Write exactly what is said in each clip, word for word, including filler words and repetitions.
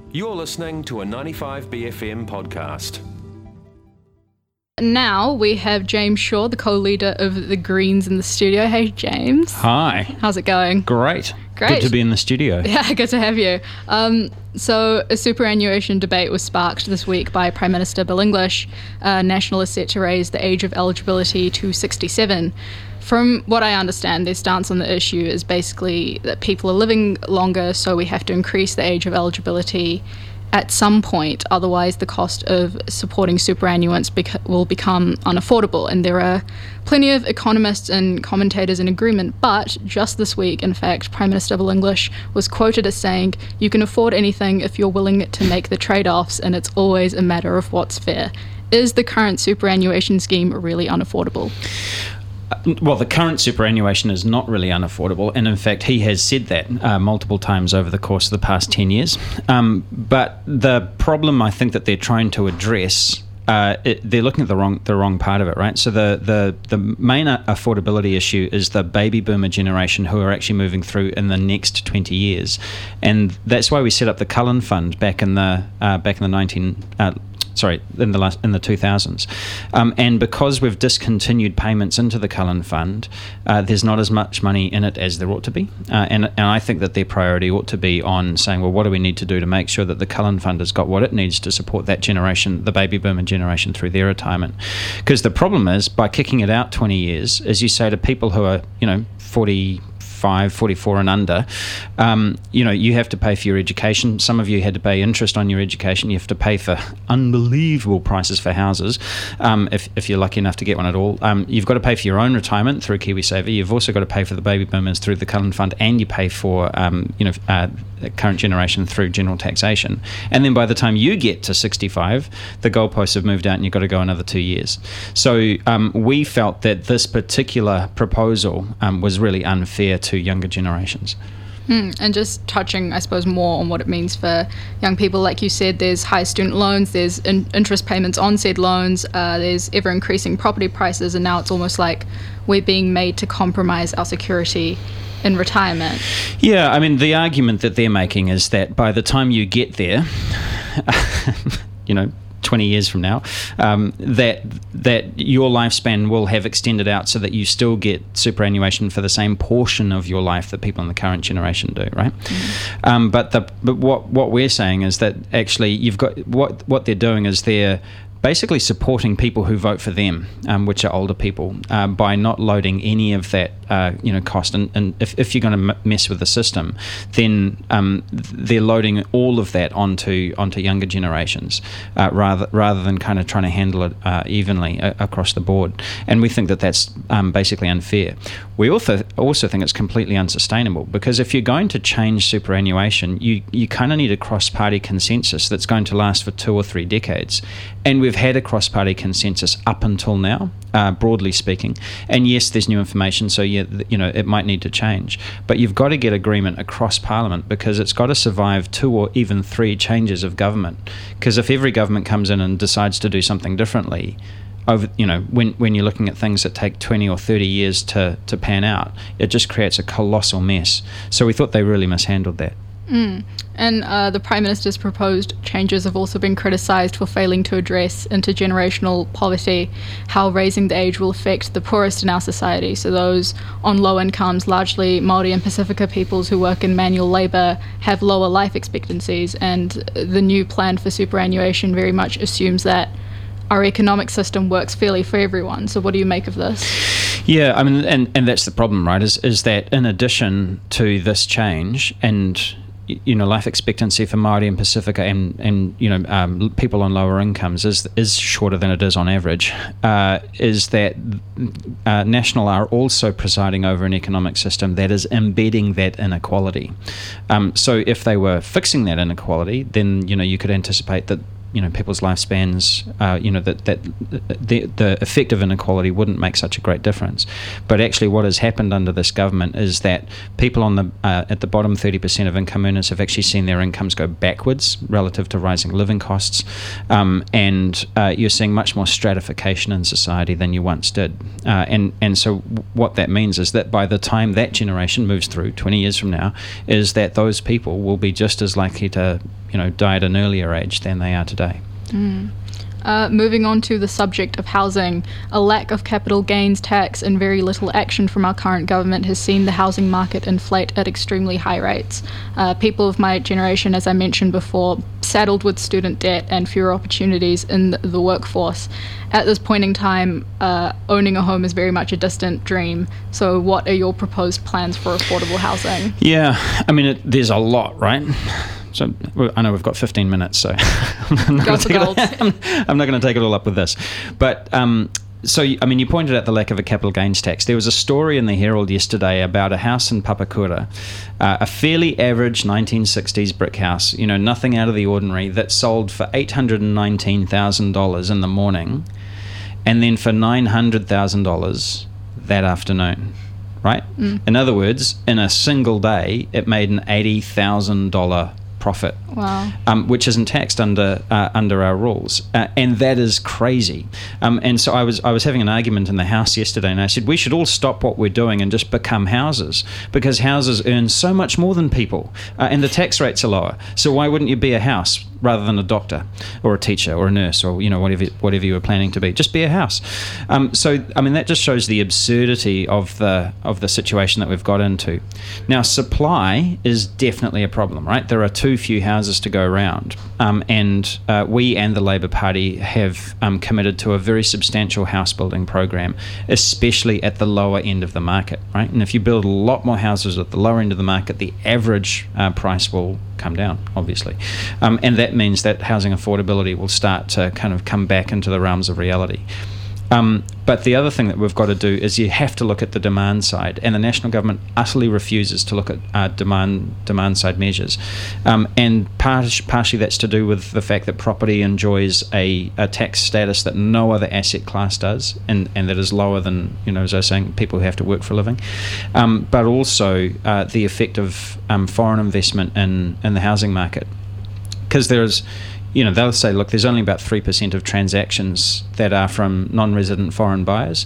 You're listening to a ninety-five B F M podcast. Now we have James Shaw, the co-leader of the Greens, in the studio. Hey, James. Hi. How's it going? Great. Great. Good to be in the studio. Yeah, good to have you. Um, so a superannuation debate was sparked this week by Prime Minister Bill English. Uh, National is set to raise the age of eligibility to sixty-seven. From what I understand, their stance on the issue is basically that people are living longer, so we have to increase the age of eligibility at some point, otherwise the cost of supporting superannuants bec- will become unaffordable. And there are plenty of economists and commentators in agreement, but just this week, in fact, Prime Minister Bill English was quoted as saying, "You can afford anything if you're willing to make the trade-offs, and it's always a matter of what's fair." Is the current superannuation scheme really unaffordable? Well, the current superannuation is not really unaffordable, and in fact he has said that uh, multiple times over the course of the past ten years. Um, but the problem I think that they're trying to address, uh, it, they're looking at the wrong the wrong part of it, right? So the, the, the main affordability issue is the baby boomer generation who are actually moving through in the next twenty years, and that's why we set up the Cullen Fund back in the uh, back in the nineteen. Uh, Sorry, in the last, in the two thousands, um, and because we've discontinued payments into the Cullen Fund, uh, there's not as much money in it as there ought to be, uh, and and I think that their priority ought to be on saying, well, what do we need to do to make sure that the Cullen Fund has got what it needs to support that generation, the baby boomer generation, through their retirement? Because the problem is, by kicking it out twenty years, as you say, to people who are, you know, forty-five, forty-four and under, um, you know, you have to pay for your education. Some of you had to pay interest on your education. You have to pay for unbelievable prices for houses, um, if, if you're lucky enough to get one at all. Um, you've got to pay for your own retirement through KiwiSaver. You've also got to pay for the baby boomers through the Cullen Fund, and you pay for, um, you know, uh, the current generation through general taxation. And then by the time you get to sixty-five, the goalposts have moved out and you've got to go another two years. So um, we felt that this particular proposal um, was really unfair to younger generations. Hmm. And just touching, I suppose, more on what it means for young people, like you said, there's high student loans, there's in- interest payments on said loans, uh, there's ever-increasing property prices, and now it's almost like we're being made to compromise our security in retirement. Yeah, I mean, the argument that they're making is that by the time you get there, you know, twenty years from now, um, that that your lifespan will have extended out so that you still get superannuation for the same portion of your life that people in the current generation do, right? Mm-hmm. Um, but the but what what we're saying is that actually you've got what what they're doing is they're basically supporting people who vote for them, um, which are older people, uh, by not loading any of that, uh, you know, cost. And, and if, if you're going to m- mess with the system, then um, they're loading all of that onto onto younger generations, uh, rather rather than kind of trying to handle it uh, evenly a- across the board. And we think that that's um, basically unfair. We also also think it's completely unsustainable, because if you're going to change superannuation, you you kind of need a cross-party consensus that's going to last for two or three decades. And we've had a cross-party consensus up until now, uh, broadly speaking. And yes, there's new information, so yeah, you know, it might need to change. But you've got to get agreement across Parliament, because it's got to survive two or even three changes of government. Because if every government comes in and decides to do something differently, over, you know, when when you're looking at things that take twenty or thirty years to, to pan out, it just creates a colossal mess. So we thought they really mishandled that. Mm. And uh, the Prime Minister's proposed changes have also been criticised for failing to address intergenerational poverty, how raising the age will affect the poorest in our society, so those on low incomes, largely Māori and Pacifica peoples who work in manual labour, have lower life expectancies, and the new plan for superannuation very much assumes that our economic system works fairly for everyone. So what do you make of this? Yeah, I mean, and, and that's the problem, right, is, is that in addition to this change, and you know, life expectancy for Māori and Pacifica and, and you know, um, people on lower incomes is is shorter than it is on average, uh, is that uh, National are also presiding over an economic system that is embedding that inequality. Um, so if they were fixing that inequality, then, you know, you could anticipate that, you know, people's lifespans, uh, you know, that, that the, the effect of inequality wouldn't make such a great difference. But actually what has happened under this government is that people on the uh, at the bottom thirty percent of income earners have actually seen their incomes go backwards relative to rising living costs. Um, and uh, you're seeing much more stratification in society than you once did. Uh, and, and so what that means is that by the time that generation moves through, twenty years from now, is that those people will be just as likely to you know, die at an earlier age than they are today. Mm. Uh, moving on to the subject of housing, a lack of capital gains tax and very little action from our current government has seen the housing market inflate at extremely high rates. Uh, people of my generation, as I mentioned before, saddled with student debt and fewer opportunities in the, the workforce. At this point in time, uh, owning a home is very much a distant dream. So what are your proposed plans for affordable housing? Yeah, I mean, it, there's a lot, right? So I know we've got fifteen minutes, so I'm not going to take it, I'm, I'm not going to take it all up with this. But um, so, I mean, you pointed out the lack of a capital gains tax. There was a story in the Herald yesterday about a house in Papakura, uh, a fairly average nineteen sixties brick house, you know, nothing out of the ordinary, that sold for eight hundred nineteen thousand dollars in the morning and then for nine hundred thousand dollars that afternoon. Right? Mm. In other words, in a single day, it made an eighty thousand dollars profit. Wow. Um, which isn't taxed under uh, under our rules, uh, and that is crazy. Um, and so I was I was having an argument in the house yesterday, and I said we should all stop what we're doing and just become houses, because houses earn so much more than people, uh, and the tax rates are lower. So why wouldn't you be a house rather than a doctor or a teacher or a nurse or, you know, whatever whatever you were planning to be? Just be a house. Um, so I mean, that just shows the absurdity of the of the situation that we've got into. Now, supply is definitely a problem, right? There are too few houses to go around, um, and uh, we and the Labour Party have um, committed to a very substantial house building program, especially at the lower end of the market, right? And if you build a lot more houses at the lower end of the market, the average uh, price will come down, obviously, um, and that means that housing affordability will start to kind of come back into the realms of reality. Um, but the other thing that we've got to do is you have to look at the demand side, and the national government utterly refuses to look at uh, demand demand side measures, um, and part, partially that's to do with the fact that property enjoys a, a tax status that no other asset class does, and, and that is lower than, you know, as I was saying, people who have to work for a living, um, but also uh, the effect of um, foreign investment in, in the housing market, because there's, you know, they'll say, look, there's only about three percent of transactions that are from non-resident foreign buyers,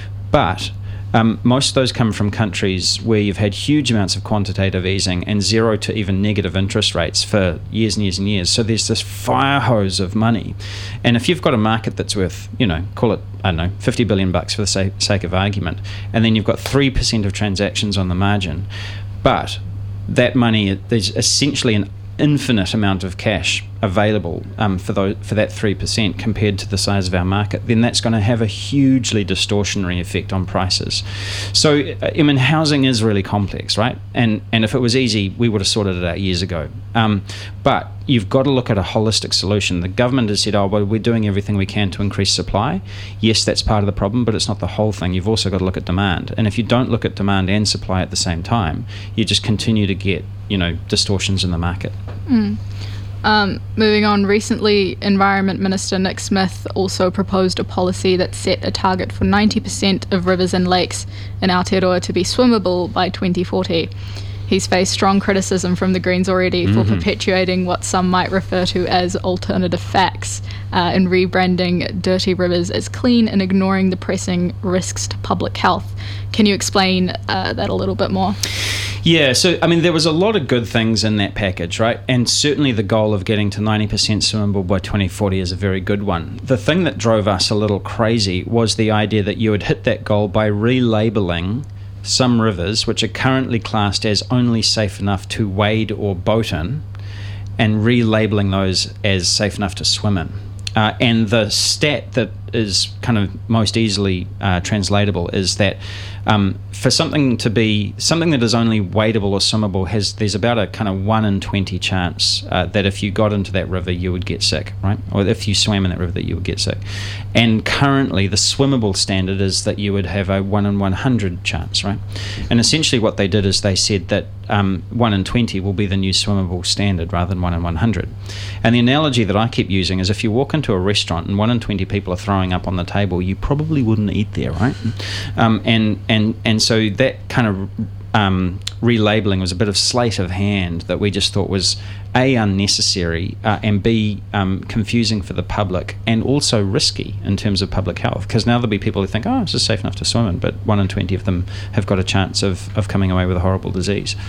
but um, most of those come from countries where you've had huge amounts of quantitative easing and zero to even negative interest rates for years and years and years. So there's this fire hose of money. And if you've got a market that's worth, you know, call it, I don't know, fifty billion bucks for the sake, sake of argument, and then you've got three percent of transactions on the margin, but that money, there's essentially an infinite amount of cash available um, for those, for that three percent compared to the size of our market, then that's going to have a hugely distortionary effect on prices. So, I mean, housing is really complex, right? And and if it was easy, we would have sorted it out years ago. Um, but you've got to look at a holistic solution. The government has said, oh, well, we're doing everything we can to increase supply. Yes, that's part of the problem, but it's not the whole thing. You've also got to look at demand. And if you don't look at demand and supply at the same time, you just continue to get, you know, distortions in the market. Mm. Um, moving on, recently Environment Minister Nick Smith also proposed a policy that set a target for ninety percent of rivers and lakes in Aotearoa to be swimmable by twenty forty. He's faced strong criticism from the Greens already for mm-hmm. perpetuating what some might refer to as alternative facts uh, and rebranding dirty rivers as clean and ignoring the pressing risks to public health. Can you explain uh, that a little bit more? Yeah, so, I mean, there was a lot of good things in that package, right? And certainly the goal of getting to ninety percent swimmable by twenty forty is a very good one. The thing that drove us a little crazy was the idea that you would hit that goal by relabeling some rivers which are currently classed as only safe enough to wade or boat in, and relabeling those as safe enough to swim in. Uh, and the stat that is kind of most easily uh, translatable is that um, for something to be something that is only wadeable or swimmable, has there's about a kind of one in twenty chance uh, that if you got into that river you would get sick, right? Or if you swam in that river that you would get sick. And currently the swimmable standard is that you would have a one in one hundred chance, right? And essentially what they did is they said that um, one in twenty will be the new swimmable standard rather than one in one hundred. And the analogy that I keep using is if you walk into a restaurant and one in twenty people are throwing up on the table, you probably wouldn't eat there, right? Um, and and and so that kind of um, relabeling was a bit of sleight of hand that we just thought was A, unnecessary, uh, and B, um, confusing for the public, and also risky in terms of public health, because now there'll be people who think, oh, it's just safe enough to swim in, but one in twenty of them have got a chance of, of coming away with a horrible disease.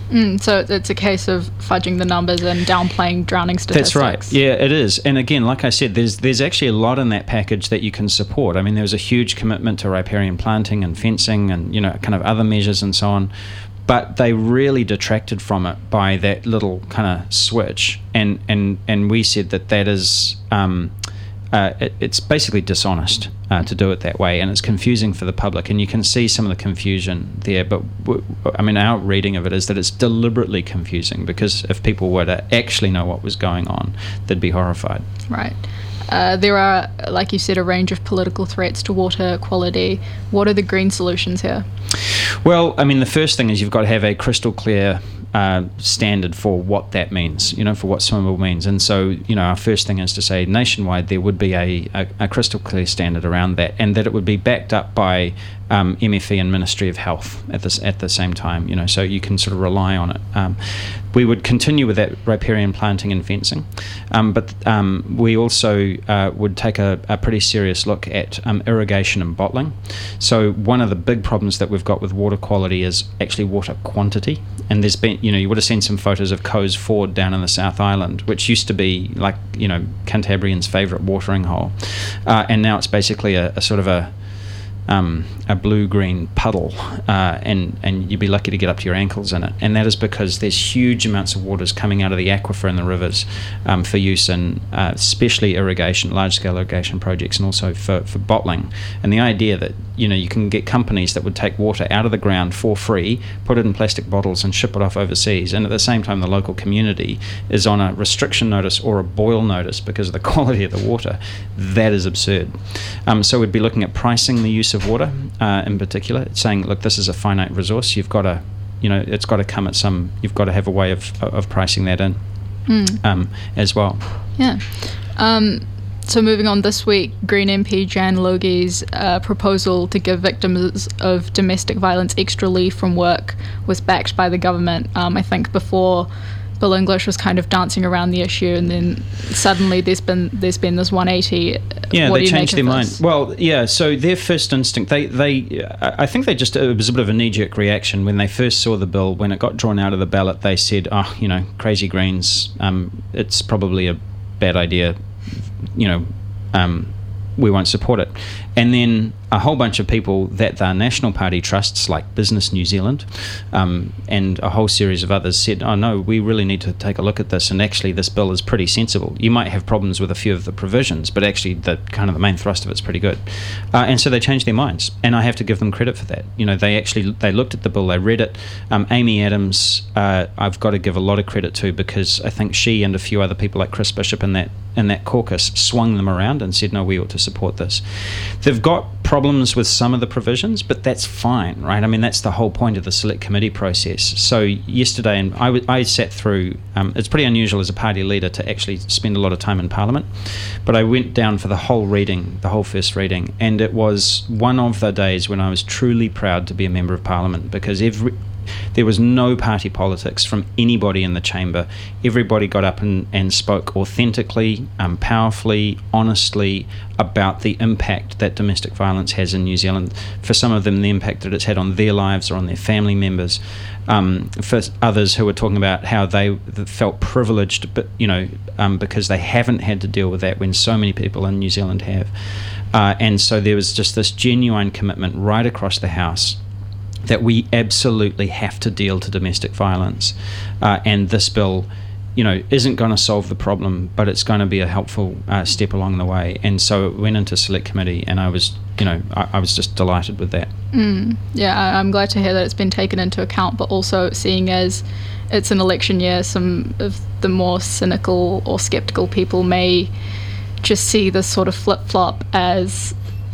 Mm, so it's a case of fudging the numbers and downplaying drowning statistics. That's right. Yeah, it is. And again, like I said, there's there's actually a lot in that package that you can support. I mean, there was a huge commitment to riparian planting and fencing and, you know, kind of other measures and so on. But they really detracted from it by that little kind of switch. And, and, and we said that that is... Um, Uh, it, it's basically dishonest uh, to do it that way, and it's confusing for the public, and you can see some of the confusion there. But w- I mean, our reading of it is that it's deliberately confusing, because if people were to actually know what was going on, they'd be horrified. Right. Uh, there are, like you said, a range of political threats to water quality. What are the green solutions here? Well, I mean, the first thing is you've got to have a crystal clear Uh, standard for what that means, you know, for what swimmable means. And so, you know, our first thing is to say nationwide there would be a, a, a crystal clear standard around that, and that it would be backed up by um, M F E and Ministry of Health at this at the same time, you know, so you can sort of rely on it. Um, we would continue with that riparian planting and fencing, um, but um, we also uh, would take a, a pretty serious look at um, irrigation and bottling. So one of the big problems that we've got with water quality is actually water quantity, and there's been, you know, you would have seen some photos of Coes Ford down in the South Island, which used to be like, you know, Cantabrians' favourite watering hole, uh, and now it's basically a, a sort of a Um, a blue-green puddle, uh, and and you'd be lucky to get up to your ankles in it. And that is because there's huge amounts of waters coming out of the aquifer and the rivers um, for use in uh, especially irrigation, large-scale irrigation projects, and also for, for bottling. And the idea that, you know, you can get companies that would take water out of the ground for free, put it in plastic bottles and ship it off overseas, and at the same time the local community is on a restriction notice or a boil notice because of the quality of the water, that is absurd. Um, so we'd be looking at pricing the use of water uh, in particular, saying, look, this is a finite resource, you've got to, you know, it's got to come at some, you've got to have a way of, of pricing that in mm. um, as well. Yeah. Um, so moving on, this week, Green M P Jan Logie's uh, proposal to give victims of domestic violence extra leave from work was backed by the government. Um, I think before, Bill English was kind of dancing around the issue, and then suddenly there's been there's been this one eighty. Yeah, what they changed their mind. This? Well, yeah. So their first instinct, they they, I think they just it was a bit of a knee-jerk reaction when they first saw the bill. When it got drawn out of the ballot, they said, "Oh, you know, crazy Greens. Um, it's probably a bad idea. You know, um, we won't support it." And then a whole bunch of people that the National Party trusts, like Business New Zealand, um, and a whole series of others said, oh no, we really need to take a look at this, and actually this bill is pretty sensible. You might have problems with a few of the provisions, but actually the kind of the main thrust of it's pretty good. Uh, and so they changed their minds, and I have to give them credit for that. You know, they actually, they looked at the bill, they read it. Um, Amy Adams, uh, I've got to give a lot of credit to, because I think she and a few other people like Chris Bishop in that, in that caucus swung them around and said, no, we ought to support this. They've got problems with some of the provisions, but that's fine, right? I mean, that's the whole point of the select committee process. So yesterday, and I, w- I sat through, um, it's pretty unusual as a party leader to actually spend a lot of time in Parliament, but I went down for the whole reading, the whole first reading, and it was one of the days when I was truly proud to be a member of Parliament, because every there was no party politics from anybody in the chamber. Everybody got up and, and spoke authentically, um, powerfully, honestly about the impact that domestic violence has in New Zealand. For some of them, the impact that it's had on their lives or on their family members. Um, for others who were talking about how they felt privileged, but you know, um, because they haven't had to deal with that when so many people in New Zealand have. Uh, and so there was just this genuine commitment right across the House that we absolutely have to deal to domestic violence, uh, and this bill, you know, isn't going to solve the problem, but it's going to be a helpful uh, step along the way. And so it went into select committee, and I was, you know, I, I was just delighted with that. Mm, yeah, I, I'm glad to hear that it's been taken into account, but also seeing as it's an election year, some of the more cynical or skeptical people may just see this sort of flip-flop as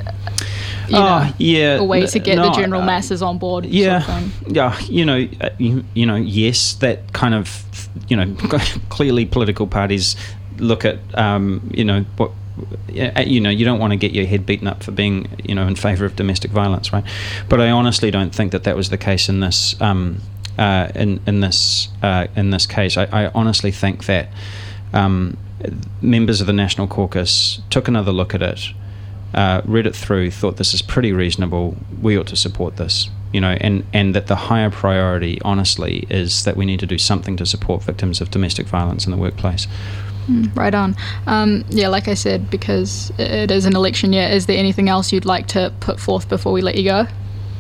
You know, oh, yeah, a way to get no, the general uh, masses on board. Yeah, sort of thing. yeah. You know, uh, you, you know, yes, that kind of, you know, clearly political parties look at, um, you know, what, you know, you don't want to get your head beaten up for being, you know, in favour of domestic violence, right? But I honestly don't think that that was the case in this, um, uh, in in this, uh, in this case. I, I honestly think that um, members of the National Caucus took another look at it. Uh, read it through, thought this is pretty reasonable, we ought to support this. you know, and, and that the higher priority, honestly, is that we need to do something to support victims of domestic violence in the workplace. Mm, right on. Um, yeah, like I said, because it is an election year, is there anything else you'd like to put forth before we let you go?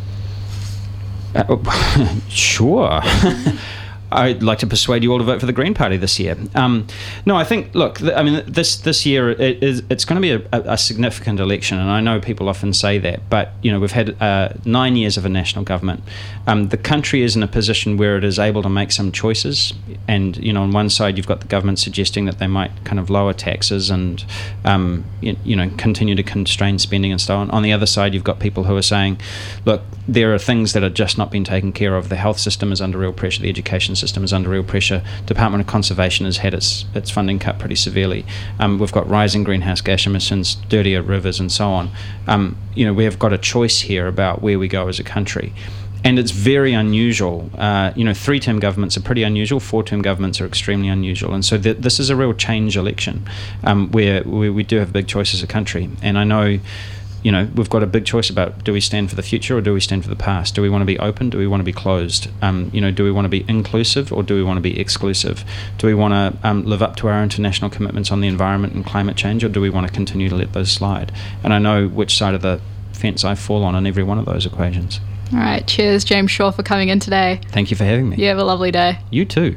Uh, sure. I'd like to persuade you all to vote for the Green Party this year. Um, no, I think, look, th- I mean, this this year it is it's going to be a, a significant election, and I know people often say that, but you know, we've had uh, nine years of a national government. Um, the country is in a position where it is able to make some choices, and you know, on one side you've got the government suggesting that they might kind of lower taxes and um, you, you know continue to constrain spending and so on. On the other side, you've got people who are saying, look, there are things that are just not being taken care of. The health system is under real pressure. The education system is under real pressure. Department of Conservation has had its its funding cut pretty severely. Um, we've got rising greenhouse gas emissions, dirtier rivers, and so on. Um, you know, we have got a choice here about where we go as a country. And it's very unusual. Uh, you know, three-term governments are pretty unusual. Four-term governments are extremely unusual. And so th- this is a real change election um, where, where we do have big choices as a country. And I know, you know, we've got a big choice about, do we stand for the future or do we stand for the past? Do we want to be open? Do we want to be closed? Um, you know, do we want to be inclusive or do we want to be exclusive? Do we want to um, live up to our international commitments on the environment and climate change, or do we want to continue to let those slide? And I know which side of the fence I fall on in every one of those equations. All right. Cheers, James Shaw, for coming in today. Thank you for having me. You have a lovely day. You too.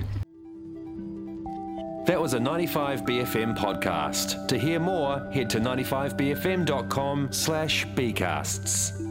That was a ninety-five B F M podcast. To hear more, head to ninety-five b f m dot com slash bcasts.